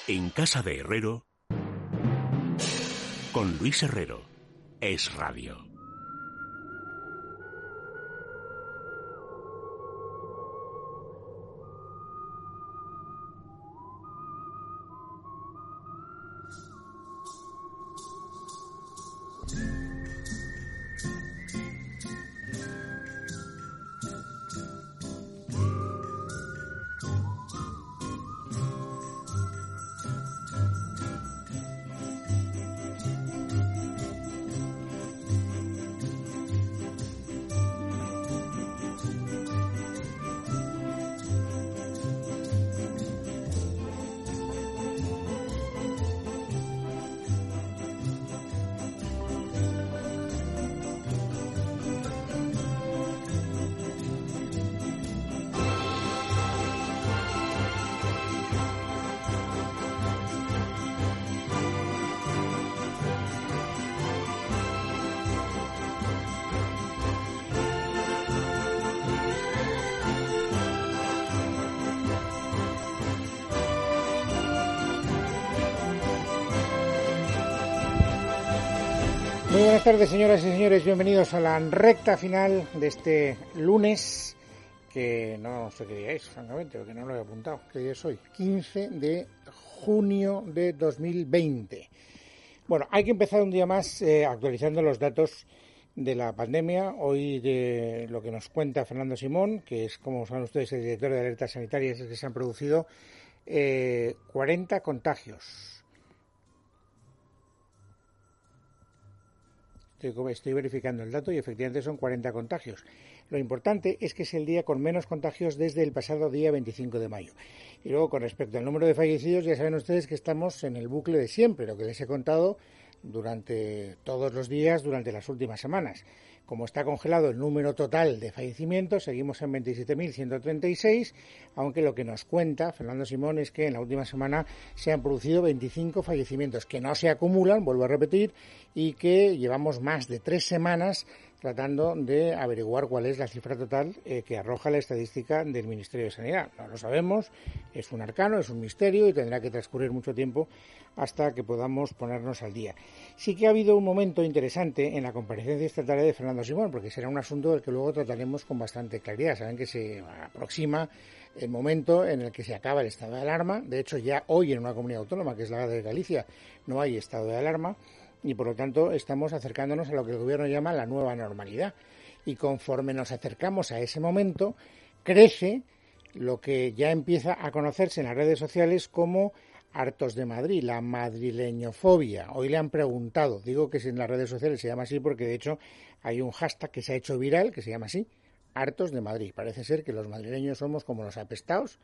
En casa de Herrero, con Luis Herrero, Es Radio. Muy buenas tardes, señoras y señores, bienvenidos a la recta final de este lunes, que no sé qué día es, francamente, porque no lo he apuntado. ¿Qué día es hoy? 15 de junio de 2020. Bueno, hay que empezar un día más actualizando los datos de la pandemia. Hoy de lo que nos cuenta Fernando Simón, que es, como saben ustedes, el director de alertas sanitarias, es que se han producido 40 contagios. Estoy verificando el dato y efectivamente son 40 contagios. Lo importante es que es el día con menos contagios desde el pasado día 25 de mayo. Y luego, con respecto al número de fallecidos, ya saben ustedes que estamos en el bucle de siempre, lo que les he contado durante todos los días, durante las últimas semanas. Como está congelado el número total de fallecimientos, seguimos en 27.136, aunque lo que nos cuenta Fernando Simón es que en la última semana se han producido 25 fallecimientos que no se acumulan, vuelvo a repetir, y que llevamos más de 3 semanas tratando de averiguar cuál es la cifra total que arroja la estadística del Ministerio de Sanidad. No lo sabemos, es un arcano, es un misterio y tendrá que transcurrir mucho tiempo hasta que podamos ponernos al día. Sí que ha habido un momento interesante en la comparecencia esta tarde de Fernando Simón, porque será un asunto del que luego trataremos con bastante claridad. Saben que se aproxima el momento en el que se acaba el estado de alarma. De hecho, ya hoy en una comunidad autónoma, que es la de Galicia, no hay estado de alarma. Y por lo tanto estamos acercándonos a lo que el gobierno llama la nueva normalidad. Y conforme nos acercamos a ese momento, crece lo que ya empieza a conocerse en las redes sociales como Hartos de Madrid, la madrileñofobia. Hoy le han preguntado, digo que en las redes sociales se llama así porque de hecho hay un hashtag que se ha hecho viral que se llama así, Hartos de Madrid. Parece ser que los madrileños somos como los apestados,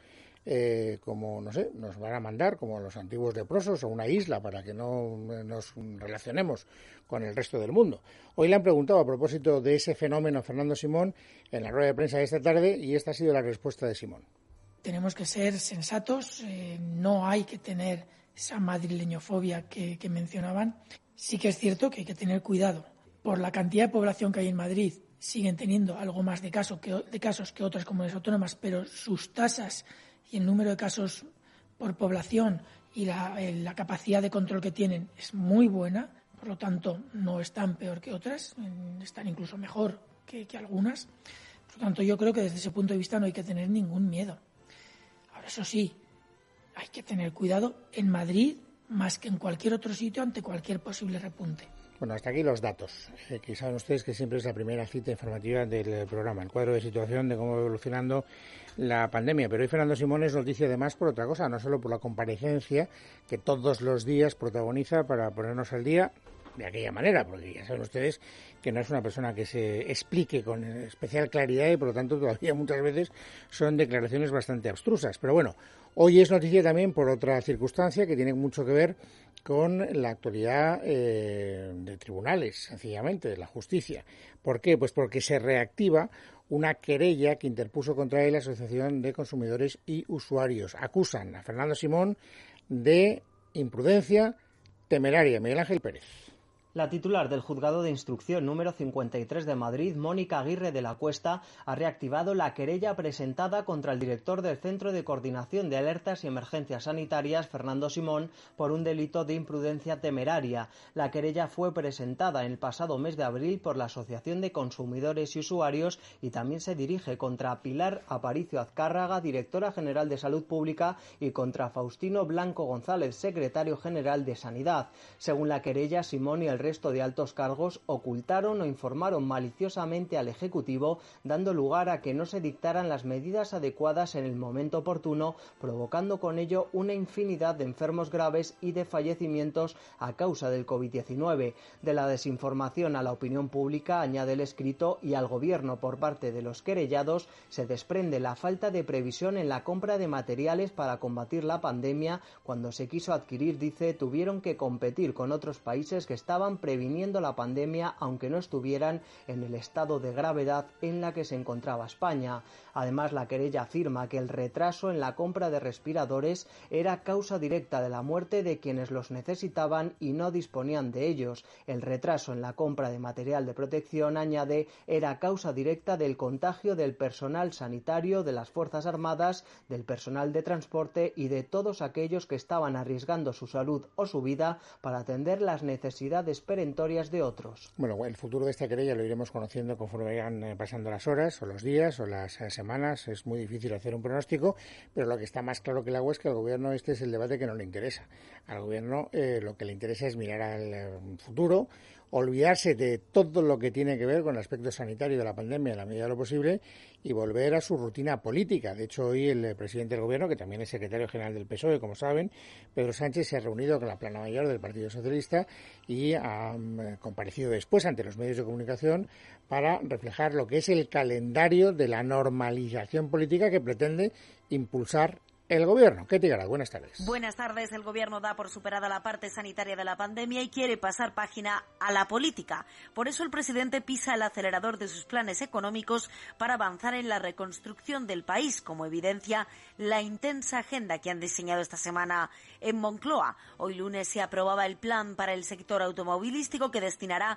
como, no sé, nos van a mandar como los antiguos leprosos a una isla para que no nos relacionemos con el resto del mundo. Hoy le han preguntado a propósito de ese fenómeno a Fernando Simón en la rueda de prensa de esta tarde y esta ha sido la respuesta de Simón. Tenemos que ser sensatos, no hay que tener esa madrileñofobia que mencionaban. Sí que es cierto que hay que tener cuidado. Por la cantidad de población que hay en Madrid, siguen teniendo algo más de casos que otras comunidades autónomas, pero sus tasas y el número de casos por población y la capacidad de control que tienen es muy buena, por lo tanto no están peor que otras, están incluso mejor que algunas. Por lo tanto, yo creo que desde ese punto de vista no hay que tener ningún miedo. Ahora, eso sí, hay que tener cuidado en Madrid más que en cualquier otro sitio ante cualquier posible repunte. Bueno, hasta aquí los datos, que saben ustedes que siempre es la primera cita informativa del programa, el cuadro de situación de cómo va evolucionando la pandemia. Pero hoy Fernando Simón es noticia además por otra cosa, no solo por la comparecencia que todos los días protagoniza para ponernos al día de aquella manera, porque ya saben ustedes que no es una persona que se explique con especial claridad y por lo tanto todavía muchas veces son declaraciones bastante abstrusas. Pero bueno, hoy es noticia también por otra circunstancia que tiene mucho que ver con la actualidad de tribunales, sencillamente, de la justicia. ¿Por qué? Pues porque se reactiva una querella que interpuso contra él la Asociación de Consumidores y Usuarios. Acusan a Fernando Simón de imprudencia temeraria. Miguel Ángel Pérez. La titular del Juzgado de Instrucción número 53 de Madrid, Mónica Aguirre de la Cuesta, ha reactivado la querella presentada contra el director del Centro de Coordinación de Alertas y Emergencias Sanitarias, Fernando Simón, por un delito de imprudencia temeraria. La querella fue presentada en el pasado mes de abril por la Asociación de Consumidores y Usuarios y también se dirige contra Pilar Aparicio Azcárraga, directora general de Salud Pública, y contra Faustino Blanco González, secretario general de Sanidad. Según la querella, Simón y el resto de altos cargos ocultaron o informaron maliciosamente al Ejecutivo, dando lugar a que no se dictaran las medidas adecuadas en el momento oportuno, provocando con ello una infinidad de enfermos graves y de fallecimientos a causa del COVID-19. De la desinformación a la opinión pública, añade el escrito, y al Gobierno por parte de los querellados, se desprende la falta de previsión en la compra de materiales para combatir la pandemia. Cuando se quiso adquirir, dice, tuvieron que competir con otros países que estaban previniendo la pandemia, aunque no estuvieran en el estado de gravedad en la que se encontraba España. Además, la querella afirma que el retraso en la compra de respiradores era causa directa de la muerte de quienes los necesitaban y no disponían de ellos. El retraso en la compra de material de protección, añade, era causa directa del contagio del personal sanitario, de las Fuerzas Armadas, del personal de transporte y de todos aquellos que estaban arriesgando su salud o su vida para atender las necesidades perentorias de otros. Bueno, el futuro de esta querella lo iremos conociendo conforme vayan pasando las horas o los días o las semanas. Es muy difícil hacer un pronóstico, pero lo que está más claro que el agua es que al Gobierno este es el debate que no le interesa. Al Gobierno lo que le interesa es mirar al futuro, olvidarse de todo lo que tiene que ver con el aspecto sanitario de la pandemia en la medida de lo posible y volver a su rutina política. De hecho, hoy el presidente del Gobierno, que también es secretario general del PSOE, como saben, Pedro Sánchez, se ha reunido con la plana mayor del Partido Socialista y ha comparecido después ante los medios de comunicación para reflejar lo que es el calendario de la normalización política que pretende impulsar el Gobierno. Ketty Garat, buenas tardes. Buenas tardes. El Gobierno da por superada la parte sanitaria de la pandemia y quiere pasar página a la política. Por eso el presidente pisa el acelerador de sus planes económicos para avanzar en la reconstrucción del país, como evidencia la intensa agenda que han diseñado esta semana en Moncloa. Hoy lunes se aprobaba el plan para el sector automovilístico que destinará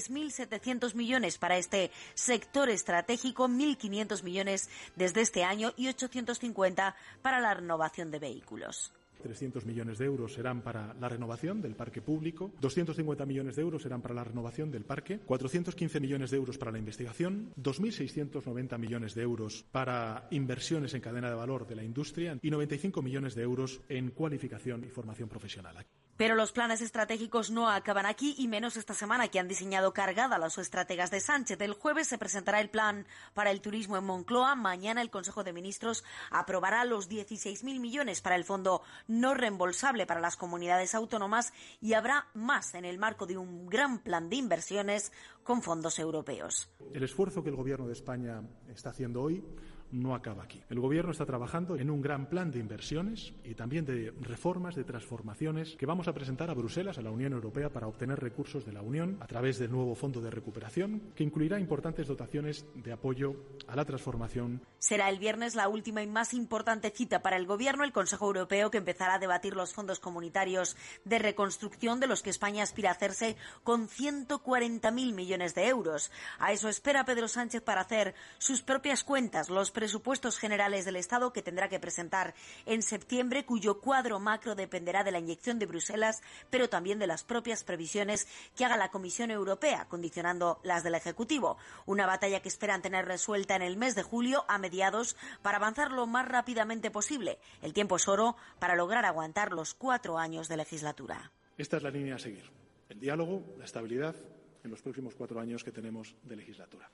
3.700 millones para este sector estratégico, 1.500 millones desde este año y 850 para la renovación de vehículos. 300 millones de euros serán para la renovación del parque público, 250 millones de euros serán para la renovación del parque, 415 millones de euros para la investigación, 2.690 millones de euros para inversiones en cadena de valor de la industria y 95 millones de euros en cualificación y formación profesional. Pero los planes estratégicos no acaban aquí, y menos esta semana, que han diseñado cargada los estrategas de Sánchez. El jueves se presentará el plan para el turismo en Moncloa. Mañana el Consejo de Ministros aprobará los 16.000 millones para el fondo no reembolsable para las comunidades autónomas y habrá más en el marco de un gran plan de inversiones con fondos europeos. El esfuerzo que el Gobierno de España está haciendo hoy no acaba aquí. El Gobierno está trabajando en un gran plan de inversiones y también de reformas, de transformaciones que vamos a presentar a Bruselas, a la Unión Europea, para obtener recursos de la Unión a través del nuevo Fondo de Recuperación, que incluirá importantes dotaciones de apoyo a la transformación. Será el viernes la última y más importante cita para el Gobierno, el Consejo Europeo, que empezará a debatir los fondos comunitarios de reconstrucción, de los que España aspira a hacerse con 140.000 millones de euros. A eso espera Pedro Sánchez para hacer sus propias cuentas, los presupuestos generales del Estado que tendrá que presentar en septiembre, cuyo cuadro macro dependerá de la inyección de Bruselas, pero también de las propias previsiones que haga la Comisión Europea, condicionando las del Ejecutivo. Una batalla que esperan tener resuelta en el mes de julio, a mediados, para avanzar lo más rápidamente posible. El tiempo es oro para lograr aguantar los 4 años de legislatura. Esta es la línea a seguir. El diálogo, la estabilidad en los próximos 4 años que tenemos de legislatura.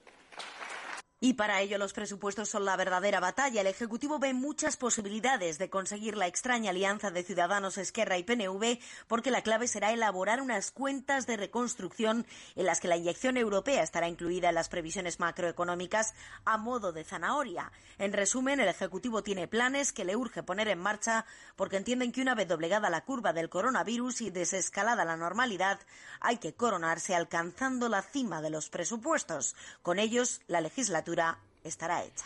Y para ello los presupuestos son la verdadera batalla. El Ejecutivo ve muchas posibilidades de conseguir la extraña alianza de Ciudadanos, Esquerra y PNV, porque la clave será elaborar unas cuentas de reconstrucción en las que la inyección europea estará incluida en las previsiones macroeconómicas a modo de zanahoria. En resumen, el Ejecutivo tiene planes que le urge poner en marcha porque entienden que una vez doblegada la curva del coronavirus y desescalada la normalidad, hay que coronarse alcanzando la cima de los presupuestos. Con ellos, la legislatura estará hecha.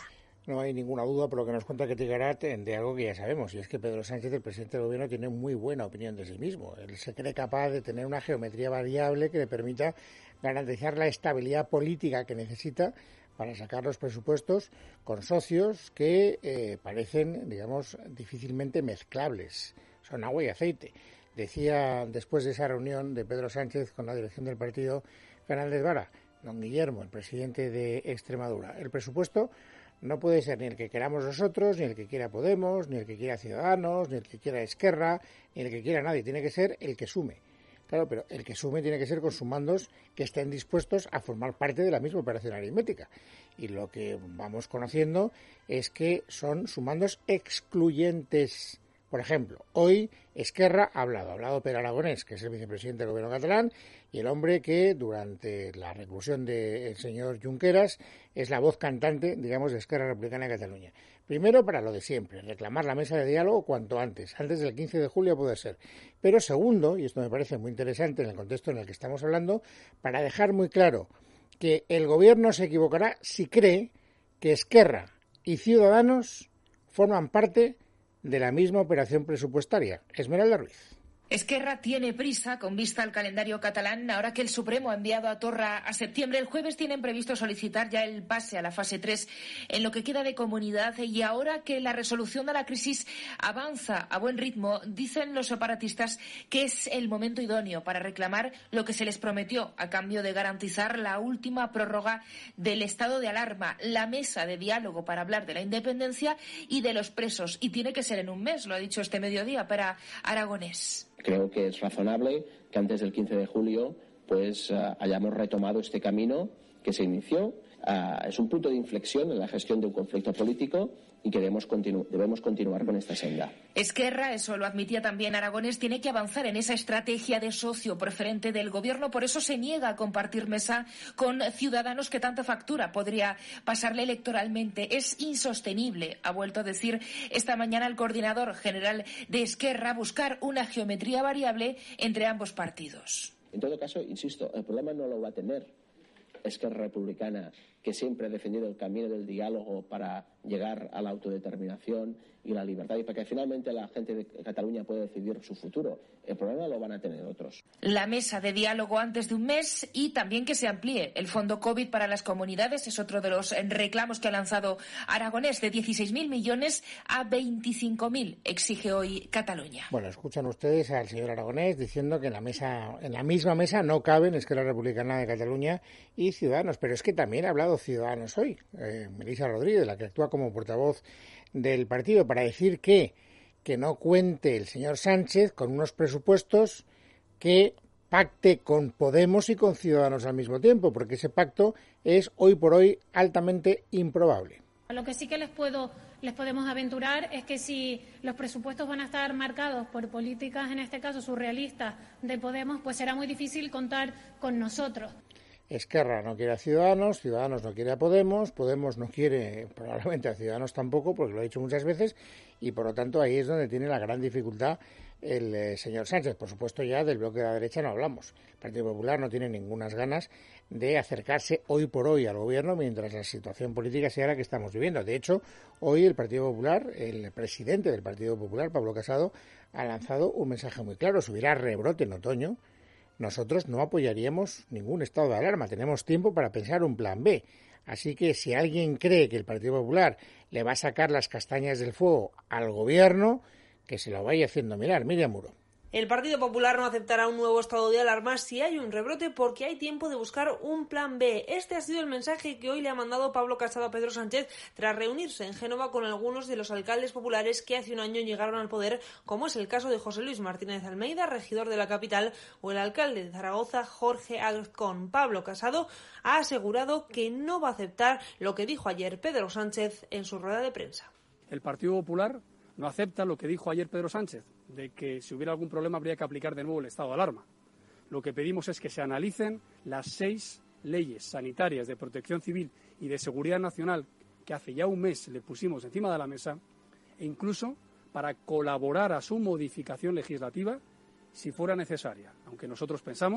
no hay ninguna duda por lo que nos cuenta Ketty Garat de algo que ya sabemos, y es que Pedro Sánchez, el presidente del gobierno, tiene muy buena opinión de sí mismo. Él se cree capaz de tener una geometría variable que le permita garantizar la estabilidad política que necesita para sacar los presupuestos con socios que parecen, digamos, difícilmente mezclables. Son agua y aceite. Decía después de esa reunión de Pedro Sánchez con la dirección del partido Fernández Vara, don Guillermo, el presidente de Extremadura, el presupuesto no puede ser ni el que queramos nosotros, ni el que quiera Podemos, ni el que quiera Ciudadanos, ni el que quiera Esquerra, ni el que quiera nadie. Tiene que ser el que sume. Claro, pero el que sume tiene que ser con sumandos que estén dispuestos a formar parte de la misma operación aritmética. Y lo que vamos conociendo es que son sumandos excluyentes. Por ejemplo, hoy Esquerra ha hablado Pere Aragonés, que es el vicepresidente del gobierno catalán, y el hombre que durante la reclusión del señor Junqueras es la voz cantante, digamos, de Esquerra Republicana de Cataluña. Primero, para lo de siempre, reclamar la mesa de diálogo cuanto antes del 15 de julio puede ser. Pero segundo, y esto me parece muy interesante en el contexto en el que estamos hablando, para dejar muy claro que el gobierno se equivocará si cree que Esquerra y Ciudadanos forman parte de la misma operación presupuestaria. Esmeralda Ruiz. Esquerra tiene prisa con vista al calendario catalán. Ahora que el Supremo ha enviado a Torra a septiembre, el jueves tienen previsto solicitar ya el pase a la fase 3 en lo que queda de comunidad. Y ahora que la resolución de la crisis avanza a buen ritmo, dicen los separatistas que es el momento idóneo para reclamar lo que se les prometió a cambio de garantizar la última prórroga del estado de alarma, la mesa de diálogo para hablar de la independencia y de los presos. Y tiene que ser en un mes, lo ha dicho este mediodía para Aragonés. Creo que es razonable que antes del 15 de julio pues hayamos retomado este camino que se inició. Es un punto de inflexión en la gestión de un conflicto político y que debemos continuar con esta senda. Esquerra, eso lo admitía también Aragonés, tiene que avanzar en esa estrategia de socio preferente del gobierno. Por eso se niega a compartir mesa con Ciudadanos, que tanta factura podría pasarle electoralmente. Es insostenible, ha vuelto a decir esta mañana el coordinador general de Esquerra, buscar una geometría variable entre ambos partidos. En todo caso, insisto, el problema no lo va a tener Esquerra Republicana, que siempre ha defendido el camino del diálogo para llegar a la autodeterminación y la libertad, y para que finalmente la gente de Cataluña pueda decidir su futuro. El problema lo van a tener otros. La mesa de diálogo antes de un mes y también que se amplíe el fondo COVID para las comunidades es otro de los reclamos que ha lanzado Aragonés, de 16.000 millones a 25.000, exige hoy Cataluña. Bueno, escuchan ustedes al señor Aragonés diciendo que en la misma mesa no caben Esquerra Republicana de Cataluña y Ciudadanos, pero es que también ha hablado Ciudadanos hoy, Melissa Rodríguez, la que actúa como portavoz del partido, para decir que no cuente el señor Sánchez con unos presupuestos que pacte con Podemos y con Ciudadanos al mismo tiempo, porque ese pacto es hoy por hoy altamente improbable. Lo que sí que les podemos aventurar es que si los presupuestos van a estar marcados por políticas, en este caso surrealistas, de Podemos, pues será muy difícil contar con nosotros. Esquerra no quiere a Ciudadanos, Ciudadanos no quiere a Podemos, Podemos no quiere probablemente a Ciudadanos tampoco, porque lo ha dicho muchas veces, y por lo tanto ahí es donde tiene la gran dificultad el señor Sánchez. Por supuesto, ya del bloque de la derecha no hablamos. El Partido Popular no tiene ningunas ganas de acercarse hoy por hoy al gobierno mientras la situación política sea la que estamos viviendo. De hecho, hoy el Partido Popular, el presidente del Partido Popular, Pablo Casado, ha lanzado un mensaje muy claro. Si hubiera rebrote en otoño, nosotros no apoyaríamos ningún estado de alarma. Tenemos tiempo para pensar un plan B. Así que si alguien cree que el Partido Popular le va a sacar las castañas del fuego al gobierno, que se lo vaya haciendo mirar. Miriam Muro. El Partido Popular no aceptará un nuevo estado de alarma si hay un rebrote, porque hay tiempo de buscar un plan B. Este ha sido el mensaje que hoy le ha mandado Pablo Casado a Pedro Sánchez tras reunirse en Génova con algunos de los alcaldes populares que hace un año llegaron al poder, como es el caso de José Luis Martínez Almeida, regidor de la capital, o el alcalde de Zaragoza, Jorge Azcón. Pablo Casado ha asegurado que no va a aceptar lo que dijo ayer Pedro Sánchez en su rueda de prensa. El Partido Popular no acepta lo que dijo ayer Pedro Sánchez, de que si hubiera algún problema habría que aplicar de nuevo el estado de alarma. Lo que pedimos es que se analicen las 6 leyes sanitarias de protección civil y de seguridad nacional que hace ya un mes le pusimos encima de la mesa, e incluso para colaborar a su modificación legislativa si fuera necesaria, aunque nosotros pensamos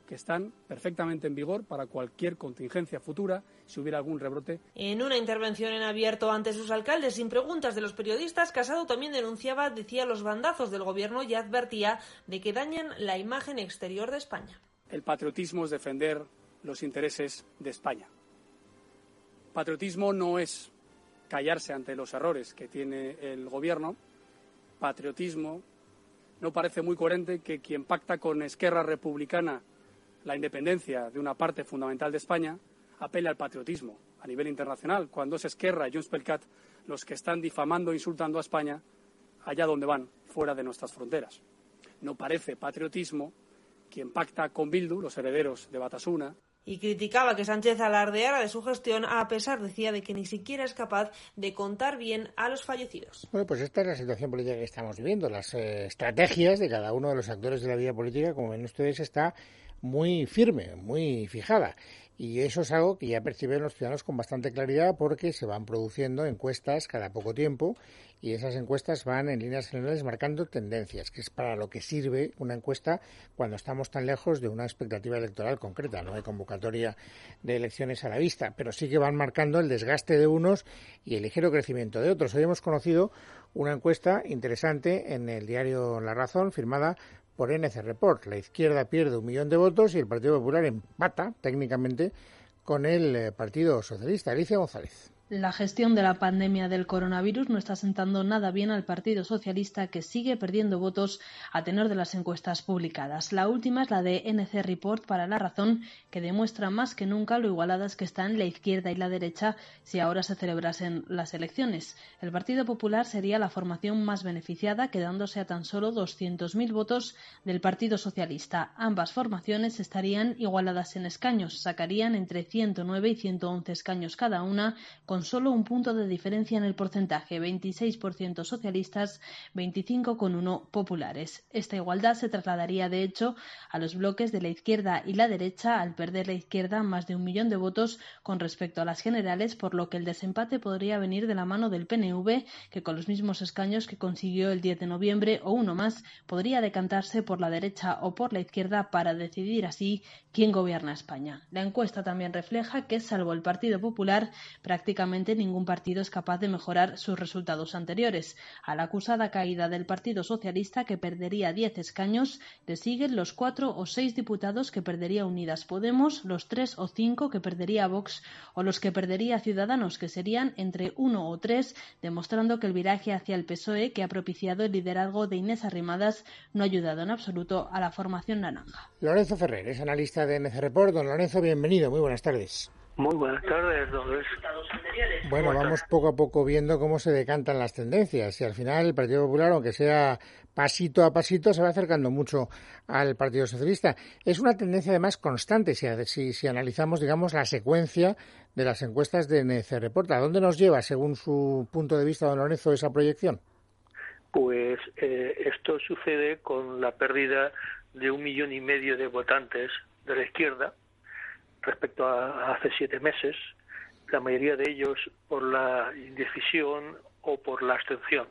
que están perfectamente en vigor para cualquier contingencia futura si hubiera algún rebrote. En una intervención en abierto ante sus alcaldes sin preguntas de los periodistas, Casado también decía los bandazos del gobierno y advertía de que dañan la imagen exterior de España. El patriotismo es defender los intereses de España. Patriotismo no es callarse ante los errores que tiene el gobierno. Patriotismo no parece muy coherente que quien pacta con Esquerra Republicana la independencia de una parte fundamental de España apela al patriotismo a nivel internacional, cuando es Esquerra y Junts per Cat los que están difamando e insultando a España allá donde van, fuera de nuestras fronteras. No parece patriotismo quien pacta con Bildu, los herederos de Batasuna. Y criticaba que Sánchez alardeara de su gestión, a pesar, decía, de que ni siquiera es capaz de contar bien a los fallecidos. Bueno, pues esta es la situación política que estamos viviendo. Las estrategias de cada uno de los actores de la vida política, como ven ustedes, está muy firme, muy fijada. Y eso es algo que ya perciben los ciudadanos con bastante claridad, porque se van produciendo encuestas cada poco tiempo y esas encuestas van en líneas generales marcando tendencias, que es para lo que sirve una encuesta cuando estamos tan lejos de una expectativa electoral concreta. No hay convocatoria de elecciones a la vista, pero sí que van marcando el desgaste de unos y el ligero crecimiento de otros. Hoy hemos conocido una encuesta interesante en el diario La Razón, firmada por NC Report. La izquierda pierde 1 millón de votos y el Partido Popular empata técnicamente con el Partido Socialista. Alicia González. La gestión de la pandemia del coronavirus no está sentando nada bien al Partido Socialista, que sigue perdiendo votos a tenor de las encuestas publicadas. La última es la de NC Report para La Razón, que demuestra más que nunca lo igualadas que están la izquierda y la derecha si ahora se celebrasen las elecciones. El Partido Popular sería la formación más beneficiada, quedándose a tan solo 200.000 votos del Partido Socialista. Ambas formaciones estarían igualadas en escaños, sacarían entre 109 y 111 escaños cada una, con solo un punto de diferencia en el porcentaje, 26% socialistas, 25,1% populares. Esta igualdad se trasladaría, de hecho, a los bloques de la izquierda y la derecha, al perder la izquierda más de 1 millón de votos con respecto a las generales, por lo que el desempate podría venir de la mano del PNV, que con los mismos escaños que consiguió el 10 de noviembre o uno más, podría decantarse por la derecha o por la izquierda para decidir así quién gobierna España. La encuesta también refleja que, salvo el Partido Popular, prácticamente ningún partido es capaz de mejorar sus resultados anteriores. A la acusada caída del Partido Socialista, que perdería 10 escaños, le siguen los 4 o 6 diputados que perdería Unidas Podemos, los 3 o 5 que perdería Vox o los que perdería Ciudadanos, que serían entre 1 o 3, demostrando que el viraje hacia el PSOE, que ha propiciado el liderazgo de Inés Arrimadas, no ha ayudado en absoluto a la formación naranja. Lorenzo Ferrer es analista de NC Report. Don Lorenzo, bienvenido, muy buenas tardes. Muy buenas tardes, don Luis. Bueno, vamos poco a poco viendo cómo se decantan las tendencias y al final el Partido Popular, aunque sea pasito a pasito, se va acercando mucho al Partido Socialista. Es una tendencia además constante si analizamos, digamos, la secuencia de las encuestas de NC Report. ¿A dónde nos lleva, según su punto de vista, don Lorenzo, esa proyección? Pues esto sucede con la pérdida de 1,5 millones de votantes de la izquierda respecto a hace 7 meses, la mayoría de ellos por la indecisión o por la abstención.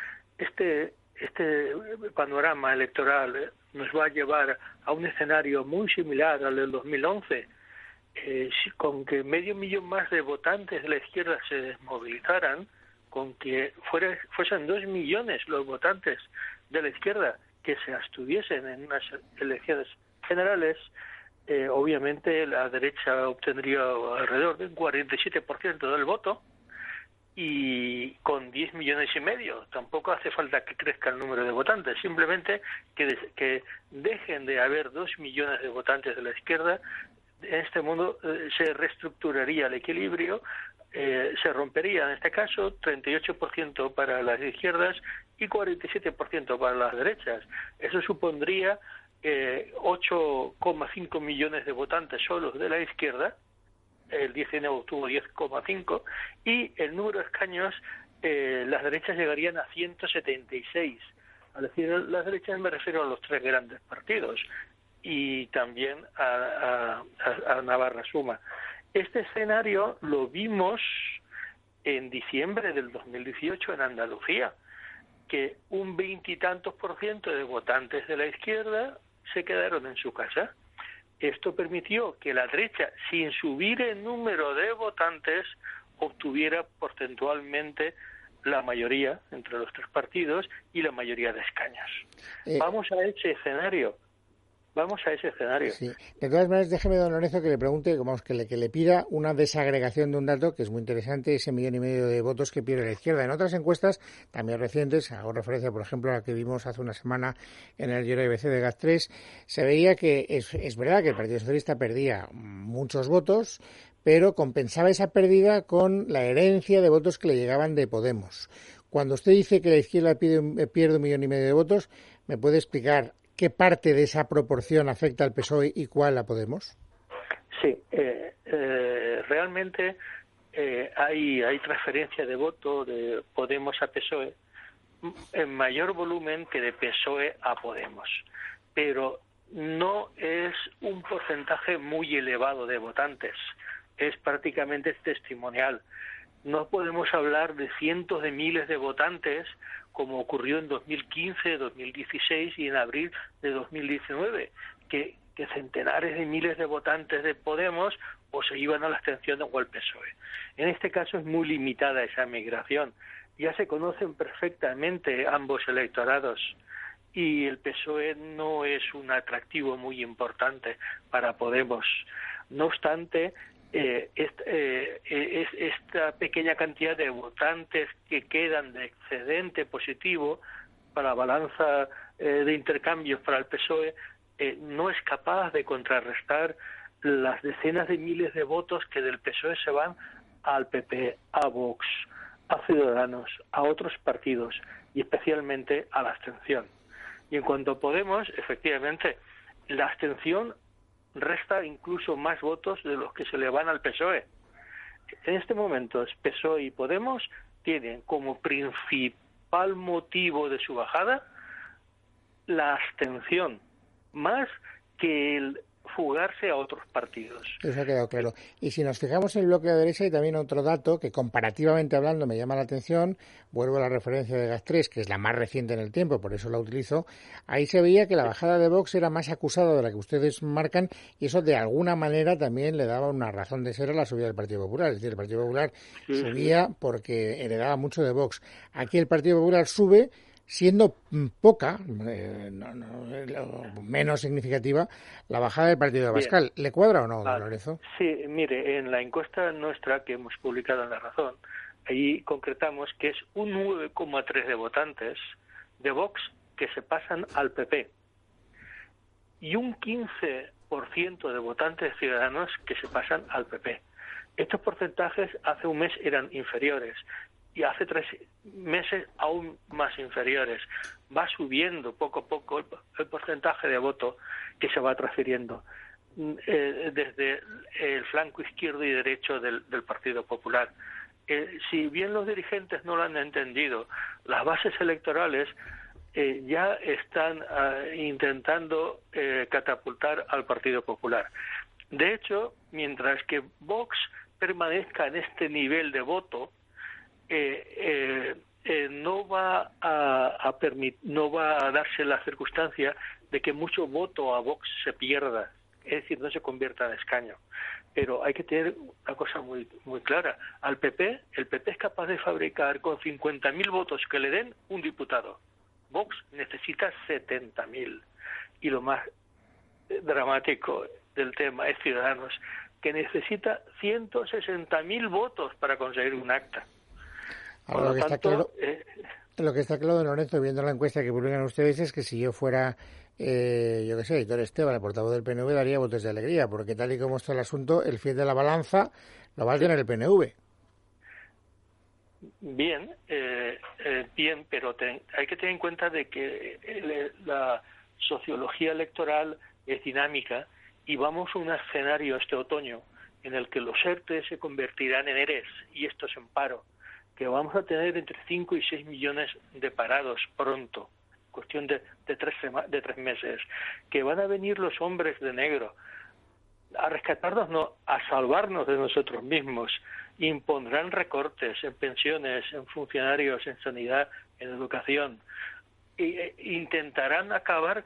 Este panorama electoral nos va a llevar a un escenario muy similar al del 2011, con que 500.000 más de votantes de la izquierda se desmovilizaran, con que fuesen 2 millones los votantes de la izquierda que se abstuviesen en unas elecciones generales. Obviamente la derecha obtendría alrededor de un 47% del voto y con 10,5 millones. Tampoco hace falta que crezca el número de votantes, simplemente que dejen de haber 2 millones de votantes de la izquierda. En este mundo se reestructuraría el equilibrio, se rompería en este caso 38% para las izquierdas y 47% para las derechas. Eso supondría 8,5 millones de votantes solos de la izquierda. El 19 obtuvo 10,5 y el número de escaños, las derechas llegarían a 176. Al decir las derechas me refiero a los 3 grandes partidos y también a Navarra Suma. Este escenario lo vimos en diciembre del 2018 en Andalucía, que un 20 y tantos % de votantes de la izquierda se quedaron en su casa. esto permitió que la derecha, sin subir el número de votantes, obtuviera porcentualmente la mayoría entre los tres partidos y la mayoría de escaños. Vamos a ese escenario. Sí. De todas maneras, déjeme, don Lorenzo, que le pregunte, que le pida una desagregación de un dato que es muy interesante, ese 1,5 millones de votos que pierde la izquierda. En otras encuestas, también recientes, hago referencia, por ejemplo, a la que vimos hace una semana en el diario ABC de GAT3, se veía que es verdad que el Partido Socialista perdía muchos votos, pero compensaba esa pérdida con la herencia de votos que le llegaban de Podemos. Cuando usted dice que la izquierda pierde 1,5 millones de votos, ¿me puede explicar qué parte de esa proporción afecta al PSOE y cuál a Podemos? Sí, realmente hay transferencia de voto de Podemos a PSOE en mayor volumen que de PSOE a Podemos, pero no es un porcentaje muy elevado de votantes, es prácticamente testimonial. No podemos hablar de cientos de miles de votantes como ocurrió en 2015, 2016 y en abril de 2019, que centenares de miles de votantes de Podemos o se iban a la abstención o al PSOE. En este caso es muy limitada esa migración. Ya se conocen perfectamente ambos electorados y el PSOE no es un atractivo muy importante para Podemos. No obstante, esta pequeña cantidad de votantes que quedan de excedente positivo para la balanza de intercambios para el PSOE no es capaz de contrarrestar las decenas de miles de votos que del PSOE se van al PP, a Vox, a Ciudadanos, a otros partidos y especialmente a la abstención. Y en cuanto a Podemos, efectivamente, la abstención resta incluso más votos de los que se le van al PSOE. En este momento, PSOE y Podemos tienen como principal motivo de su bajada la abstención, más que el fugarse a otros partidos. Eso ha quedado claro. Y si nos fijamos en el bloque de derecha, hay también otro dato que comparativamente hablando me llama la atención, vuelvo a la referencia de GAT3, que es la más reciente en el tiempo, por eso la utilizo, ahí se veía que la bajada de Vox era más acusada de la que ustedes marcan y eso de alguna manera también le daba una razón de ser a la subida del Partido Popular, es decir, el Partido Popular subía porque heredaba mucho de Vox. Aquí el Partido Popular sube siendo poca, menos significativa, la bajada del partido de Abascal. ¿Le cuadra o no, don Lorenzo? Sí, mire, en la encuesta nuestra que hemos publicado en La Razón, ahí concretamos que es un 9,3 de votantes de Vox que se pasan al PP y un 15% de votantes de Ciudadanos que se pasan al PP. Estos porcentajes hace un mes eran inferiores y hace 3 meses aún más inferiores. Va subiendo poco a poco el porcentaje de voto que se va transfiriendo desde el flanco izquierdo y derecho del Partido Popular. Si bien los dirigentes no lo han entendido, las bases electorales ya están intentando catapultar al Partido Popular. De hecho, mientras que Vox permanezca en este nivel de voto, no va a darse la circunstancia de que mucho voto a Vox se pierda, es decir, no se convierta en escaño. Pero hay que tener una cosa muy clara. Al PP, el PP es capaz de fabricar con 50.000 votos que le den un diputado. Vox necesita 70.000. Y lo más dramático del tema es Ciudadanos, que necesita 160.000 votos para conseguir un acta. Ahora, lo que está claro, don Lorenzo, viendo la encuesta que publican ustedes, es que si yo fuera, Aitor Esteban, el portavoz del PNV, daría votos de alegría, porque tal y como está el asunto, el fiel de la balanza lo va a tener el PNV. Bien, pero hay que tener en cuenta de que la sociología electoral es dinámica y vamos a un escenario este otoño en el que los ERTE se convertirán en ERES y estos en paro, que vamos a tener entre 5 y 6 millones de parados pronto, cuestión de 3 meses, que van a venir los hombres de negro a rescatarnos, no, a salvarnos de nosotros mismos, impondrán recortes en pensiones, en funcionarios, en sanidad, en educación, e intentarán acabar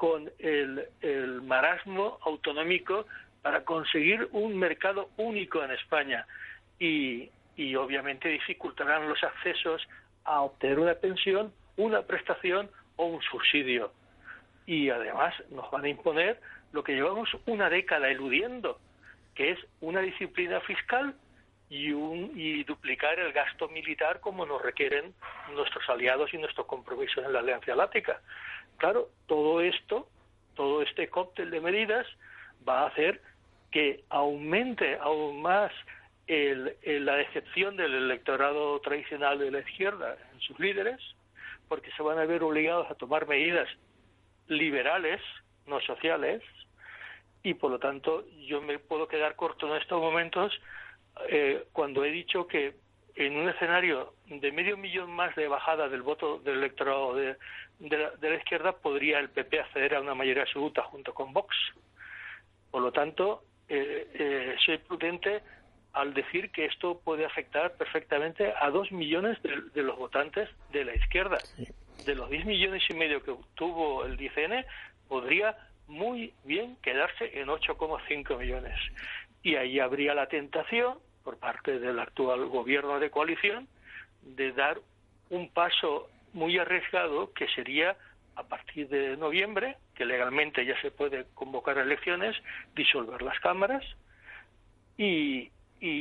con el marasmo autonómico para conseguir un mercado único en España y obviamente dificultarán los accesos a obtener una pensión, una prestación o un subsidio. Y además nos van a imponer lo que llevamos una década eludiendo, que es una disciplina fiscal y duplicar el gasto militar como nos requieren nuestros aliados y nuestros compromisos en la Alianza Atlántica. Claro, todo este cóctel de medidas va a hacer que aumente aún más la decepción del electorado tradicional de la izquierda en sus líderes, porque se van a ver obligados a tomar medidas liberales, no sociales, y por lo tanto yo me puedo quedar corto en estos momentos cuando he dicho que en un escenario de 500.000 más de bajada del voto del electorado de la izquierda podría el PP acceder a una mayoría absoluta junto con Vox. Por lo tanto, soy prudente al decir que esto puede afectar perfectamente a 2 millones de los votantes de la izquierda. Sí. De los 10,5 millones que obtuvo el DCN, podría muy bien quedarse en 8,5 millones. Y ahí habría la tentación, por parte del actual gobierno de coalición, de dar un paso muy arriesgado, que sería, a partir de noviembre, que legalmente ya se puede convocar elecciones, disolver las cámaras y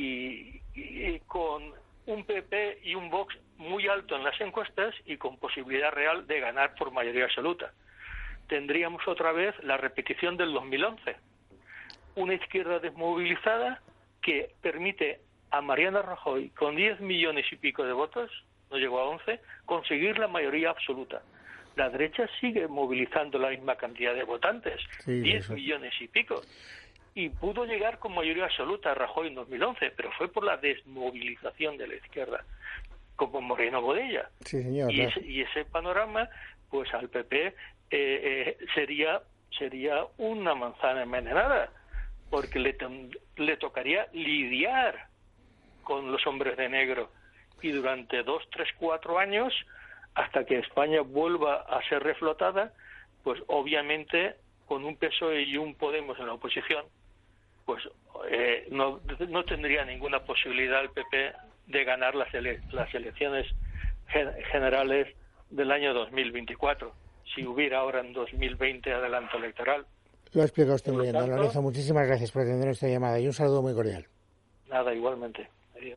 con un PP y un Vox muy alto en las encuestas y con posibilidad real de ganar por mayoría absoluta. Tendríamos otra vez la repetición del 2011. Una izquierda desmovilizada que permite a Mariano Rajoy, con 10 millones y pico de votos, no llegó a 11, conseguir la mayoría absoluta. La derecha sigue movilizando la misma cantidad de votantes, sí, 10 millones y pico. Y pudo llegar con mayoría absoluta a Rajoy en 2011, pero fue por la desmovilización de la izquierda, como Moreno Bodella. Sí, señor, y ese panorama, pues al PP sería una manzana envenenada, porque le tocaría lidiar con los hombres de negro, y durante 2, 3, 4 años, hasta que España vuelva a ser reflotada, pues obviamente con un PSOE y un Podemos en la oposición, pues no tendría ninguna posibilidad el PP de ganar las elecciones generales del año 2024, si hubiera ahora en 2020 adelanto electoral. Lo ha explicado usted muy bien, don Lorenzo. Muchísimas gracias por atender esta llamada y un saludo muy cordial. Nada, igualmente. Adiós.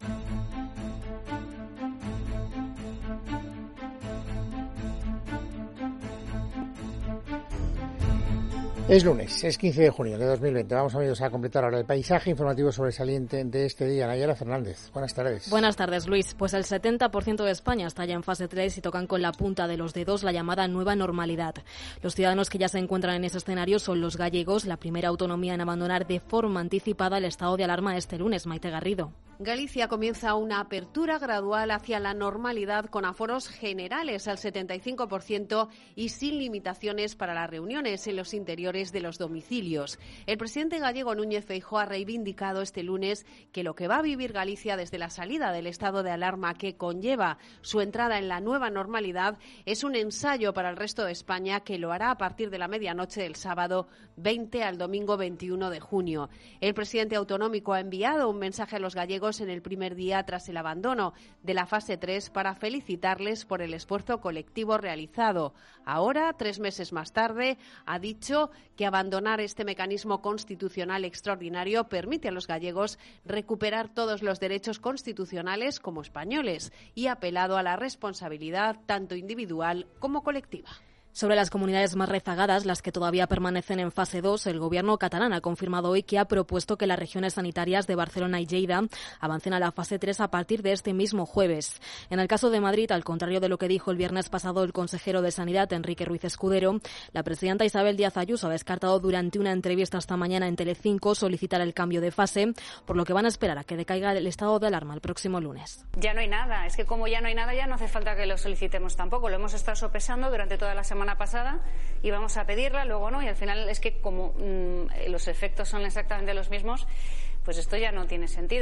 Es lunes, es 15 de junio de 2020. Vamos, amigos, a completar ahora el paisaje informativo sobresaliente de este día. Nayara Fernández, buenas tardes. Buenas tardes, Luis. Pues el 70% de España está ya en fase 3 y tocan con la punta de los dedos la llamada nueva normalidad. Los ciudadanos que ya se encuentran en ese escenario son los gallegos, la primera autonomía en abandonar de forma anticipada el estado de alarma este lunes. Maite Garrido. Galicia comienza una apertura gradual hacia la normalidad con aforos generales al 75% y sin limitaciones para las reuniones en los interiores de los domicilios. El presidente gallego Núñez Feijóo ha reivindicado este lunes que lo que va a vivir Galicia desde la salida del estado de alarma que conlleva su entrada en la nueva normalidad es un ensayo para el resto de España, que lo hará a partir de la medianoche del sábado 20 al domingo 21 de junio. El presidente autonómico ha enviado un mensaje a los gallegos en el primer día tras el abandono de la fase 3 para felicitarles por el esfuerzo colectivo realizado. Ahora, 3 meses más tarde, ha dicho que abandonar este mecanismo constitucional extraordinario permite a los gallegos recuperar todos los derechos constitucionales como españoles y ha apelado a la responsabilidad tanto individual como colectiva. Sobre las comunidades más rezagadas, las que todavía permanecen en fase 2, el gobierno catalán ha confirmado hoy que ha propuesto que las regiones sanitarias de Barcelona y Lleida avancen a la fase 3 a partir de este mismo jueves. En el caso de Madrid, al contrario de lo que dijo el viernes pasado el consejero de Sanidad, Enrique Ruiz Escudero, la presidenta Isabel Díaz Ayuso ha descartado durante una entrevista esta mañana en Telecinco solicitar el cambio de fase, por lo que van a esperar a que decaiga el estado de alarma el próximo lunes. Ya no hay nada. Es que como ya no hay nada, ya no hace falta que lo solicitemos tampoco. Lo hemos estado sopesando durante toda la semana pasada y vamos a pedirla, luego no, y al final es que como los efectos son exactamente los mismos, pues esto ya no tiene sentido.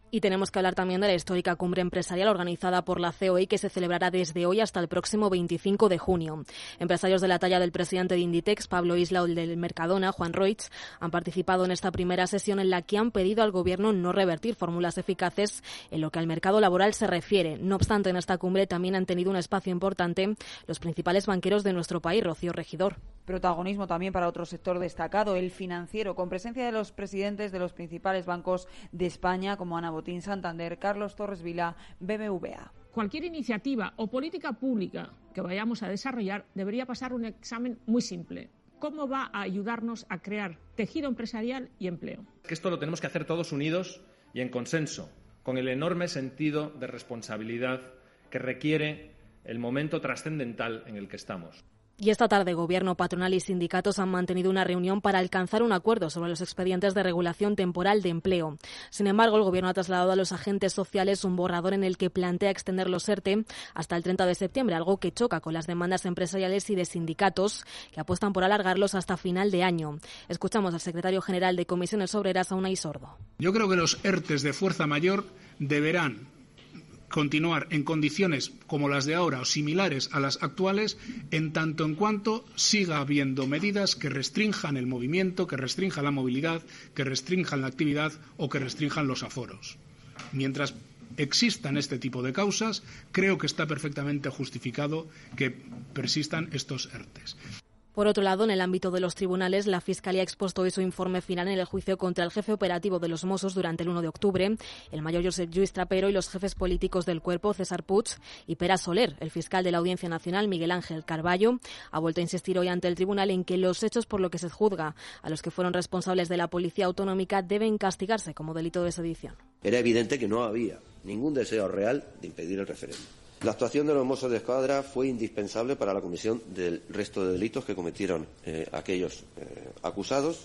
Y tenemos que hablar también de la histórica cumbre empresarial organizada por la COE que se celebrará desde hoy hasta el próximo 25 de junio. Empresarios de la talla del presidente de Inditex, Pablo Isla, o el del Mercadona, Juan Roig, han participado en esta primera sesión en la que han pedido al Gobierno no revertir fórmulas eficaces en lo que al mercado laboral se refiere. No obstante, en esta cumbre también han tenido un espacio importante los principales banqueros de nuestro país. Rocío Regidor. Protagonismo también para otro sector destacado, el financiero, con presencia de los presidentes de los principales bancos de España, como Ana Botín, Santander, Carlos Torres Vila, BBVA. Cualquier iniciativa o política pública que vayamos a desarrollar debería pasar un examen muy simple. ¿Cómo va a ayudarnos a crear tejido empresarial y empleo? Que esto lo tenemos que hacer todos unidos y en consenso, con el enorme sentido de responsabilidad que requiere el momento trascendental en el que estamos. Y esta tarde, Gobierno, patronal y sindicatos han mantenido una reunión para alcanzar un acuerdo sobre los expedientes de regulación temporal de empleo. Sin embargo, el Gobierno ha trasladado a los agentes sociales un borrador en el que plantea extender los ERTE hasta el 30 de septiembre, algo que choca con las demandas empresariales y de sindicatos que apuestan por alargarlos hasta final de año. Escuchamos al secretario general de Comisiones Obreras, Unai Sordo. Yo creo que los ERTE de fuerza mayor deberán continuar en condiciones como las de ahora o similares a las actuales, en tanto en cuanto siga habiendo medidas que restrinjan el movimiento, que restrinjan la movilidad, que restrinjan la actividad o que restrinjan los aforos. Mientras existan este tipo de causas, creo que está perfectamente justificado que persistan estos ERTEs. Por otro lado, en el ámbito de los tribunales, la Fiscalía ha expuesto hoy su informe final en el juicio contra el jefe operativo de los Mossos durante el 1 de octubre, el mayor Josep Lluís Trapero, y los jefes políticos del cuerpo, César Puig y Pere Soler. El fiscal de la Audiencia Nacional, Miguel Ángel Carballo, ha vuelto a insistir hoy ante el tribunal en que los hechos por los que se juzga a los que fueron responsables de la Policía Autonómica deben castigarse como delito de sedición. Era evidente que no había ningún deseo real de impedir el referéndum. La actuación de los Mossos de Escuadra fue indispensable para la comisión del resto de delitos que cometieron aquellos acusados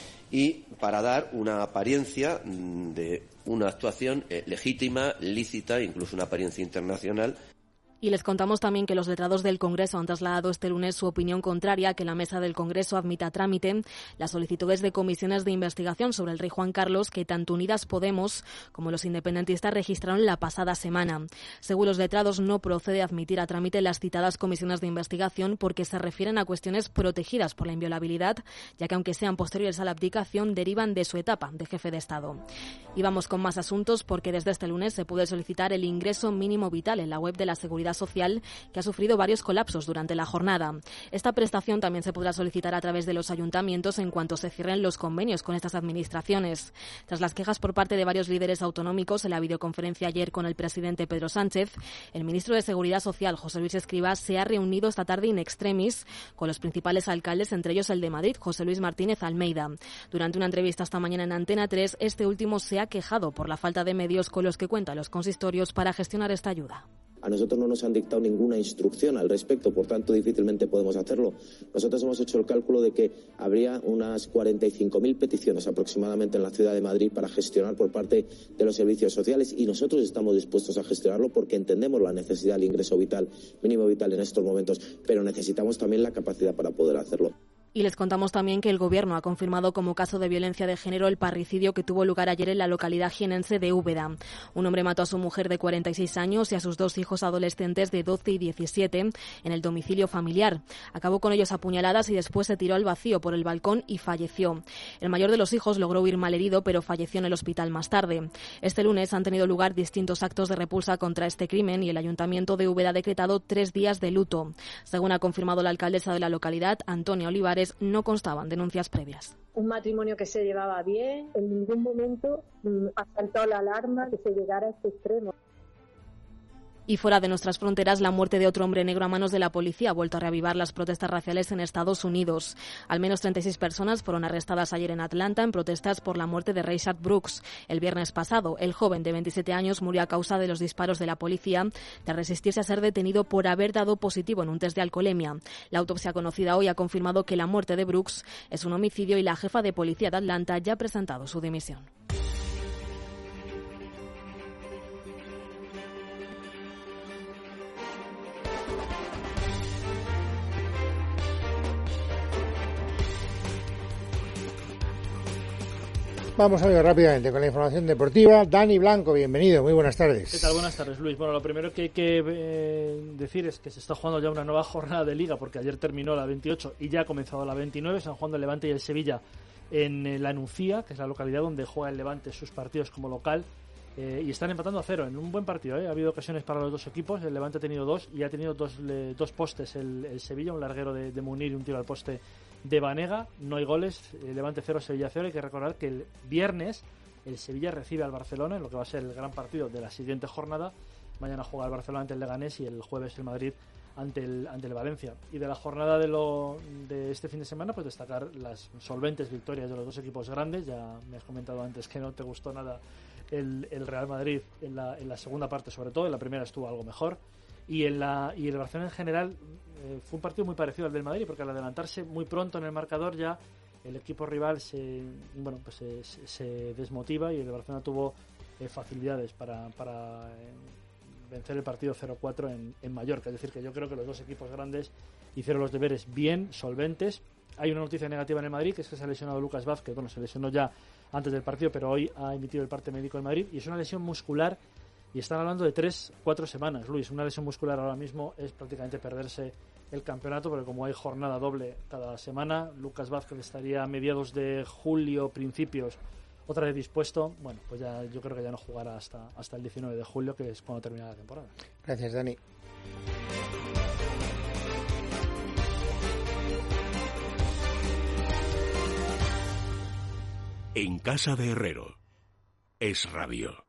y para dar una apariencia de una actuación legítima, lícita, incluso una apariencia internacional. Y les contamos también que los letrados del Congreso han trasladado este lunes su opinión contraria a que la mesa del Congreso admita a trámite las solicitudes de comisiones de investigación sobre el rey Juan Carlos que tanto Unidas Podemos como los independentistas registraron la pasada semana. Según los letrados, no procede admitir a trámite las citadas comisiones de investigación porque se refieren a cuestiones protegidas por la inviolabilidad, ya que aunque sean posteriores a la abdicación, derivan de su etapa de jefe de Estado. Y vamos con más asuntos porque desde este lunes se puede solicitar el ingreso mínimo vital en la web de la Seguridad Social, que ha sufrido varios colapsos durante la jornada. Esta prestación también se podrá solicitar a través de los ayuntamientos en cuanto se cierren los convenios con estas administraciones. Tras las quejas por parte de varios líderes autonómicos en la videoconferencia ayer con el presidente Pedro Sánchez, el ministro de Seguridad Social, José Luis Escrivá, se ha reunido esta tarde in extremis con los principales alcaldes, entre ellos el de Madrid, José Luis Martínez Almeida. Durante una entrevista esta mañana en Antena 3, este último se ha quejado por la falta de medios con los que cuentan los consistorios para gestionar esta ayuda. A nosotros no nos han dictado ninguna instrucción al respecto, por tanto difícilmente podemos hacerlo. Nosotros hemos hecho el cálculo de que habría unas 45.000 peticiones aproximadamente en la ciudad de Madrid para gestionar por parte de los servicios sociales y nosotros estamos dispuestos a gestionarlo porque entendemos la necesidad del ingreso vital, mínimo vital en estos momentos, pero necesitamos también la capacidad para poder hacerlo. Y les contamos también que el Gobierno ha confirmado como caso de violencia de género el parricidio que tuvo lugar ayer en la localidad jienense de Úbeda. Un hombre mató a su mujer de 46 años y a sus dos hijos adolescentes de 12 y 17 en el domicilio familiar. Acabó con ellos a puñaladas y después se tiró al vacío por el balcón y falleció. El mayor de los hijos logró huir malherido, pero falleció en el hospital más tarde. Este lunes han tenido lugar distintos actos de repulsa contra este crimen y el Ayuntamiento de Úbeda ha decretado 3 días de luto. Según ha confirmado la alcaldesa de la localidad, Antonia Olivares, no constaban denuncias previas. Un matrimonio que se llevaba bien, en ningún momento ha saltado la alarma de que se llegara a este extremo. Y fuera de nuestras fronteras, la muerte de otro hombre negro a manos de la policía ha vuelto a reavivar las protestas raciales en Estados Unidos. Al menos 36 personas fueron arrestadas ayer en Atlanta en protestas por la muerte de Rayshard Brooks. El viernes pasado, el joven de 27 años murió a causa de los disparos de la policía tras resistirse a ser detenido por haber dado positivo en un test de alcoholemia. La autopsia conocida hoy ha confirmado que la muerte de Brooks es un homicidio y la jefa de policía de Atlanta ya ha presentado su dimisión. Vamos a ver rápidamente con la información deportiva. Dani Blanco, bienvenido, muy buenas tardes. ¿Qué tal? Buenas tardes, Luis. Bueno, lo primero que hay que decir es que se está jugando ya una nueva jornada de Liga, porque ayer terminó la 28 y ya ha comenzado la 29. Están jugando el Levante y el Sevilla en La Nucía, que es la localidad donde juega el Levante sus partidos como local, y están empatando a 0 en un buen partido. Ha habido ocasiones para los dos equipos. El Levante ha tenido 2 y ha tenido dos postes el Sevilla, un larguero de Munir y un tiro al poste de Banega. No hay goles, Levante 0, Sevilla 0. Hay que recordar que el viernes el Sevilla recibe al Barcelona en lo que va a ser el gran partido de la siguiente jornada. Mañana juega el Barcelona ante el Leganés y el jueves el Madrid ante el Valencia. Y de la jornada de este fin de semana, pues destacar las solventes victorias de los dos equipos grandes. Ya me has comentado antes que no te gustó nada el Real Madrid en la segunda parte, sobre todo. En la primera estuvo algo mejor. Y el Barcelona en general fue un partido muy parecido al del Madrid, porque al adelantarse muy pronto en el marcador ya el equipo rival se desmotiva y el Barcelona tuvo facilidades para vencer el partido 0-4 en Mallorca. Es decir, que yo creo que los dos equipos grandes hicieron los deberes bien, solventes. Hay una noticia negativa en el Madrid, que es que se ha lesionado Lucas Vázquez. Bueno, se lesionó ya antes del partido, pero hoy ha emitido el parte médico en Madrid y es una lesión muscular. Y están hablando de 3-4 semanas, Luis. Una lesión muscular ahora mismo es prácticamente perderse el campeonato, porque como hay jornada doble cada semana, Lucas Vázquez estaría a mediados de julio, principios, otra vez dispuesto. Bueno, pues ya yo creo que ya no jugará hasta el 19 de julio, que es cuando termina la temporada. Gracias, Dani. En casa de Herrero, Es Radio.